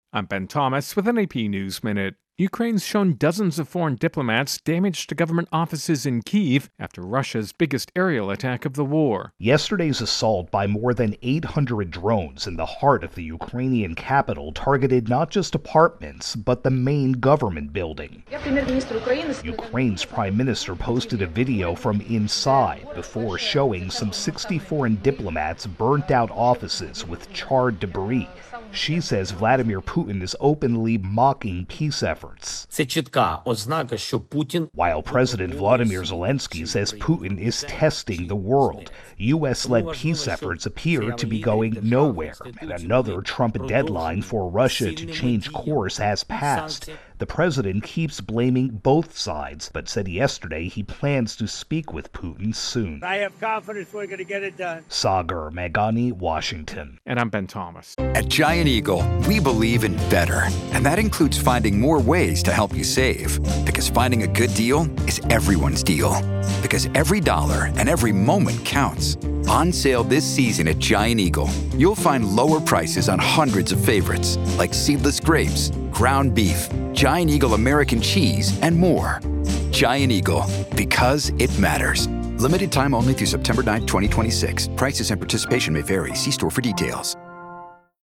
I'm Ben Thomas with an AP News Minute. Ukraine's shown dozens of foreign diplomats damage to government offices in Kyiv after Russia's biggest aerial attack of the war. Yesterday's assault by more than 800 drones in the heart of the Ukrainian capital targeted not just apartments, but the main government building. Ukraine's prime minister posted a video from inside before showing some 60 foreign diplomats burnt out offices with charred debris. She says Vladimir Putin is openly mocking peace efforts. While President Volodymyr Zelensky says Putin is testing the world, U.S.-led peace efforts appear to be going nowhere, and another Trump deadline for Russia to change course has passed. The president keeps blaming both sides, but said yesterday he plans to speak with Putin soon. I have confidence we're going to get it done. Sagar Meghani, Washington. And I'm Ben Thomas. At Giant Eagle, we believe in better, and that includes finding more ways to help you save. Because finding a good deal is everyone's deal. Because every dollar and every moment counts. On sale this season at Giant Eagle, you'll find lower prices on hundreds of favorites, like seedless grapes, ground beef, Giant Eagle American cheese, and more. Giant Eagle, because it matters. Limited time only through September 9, 2026. Prices and participation may vary. See store for details.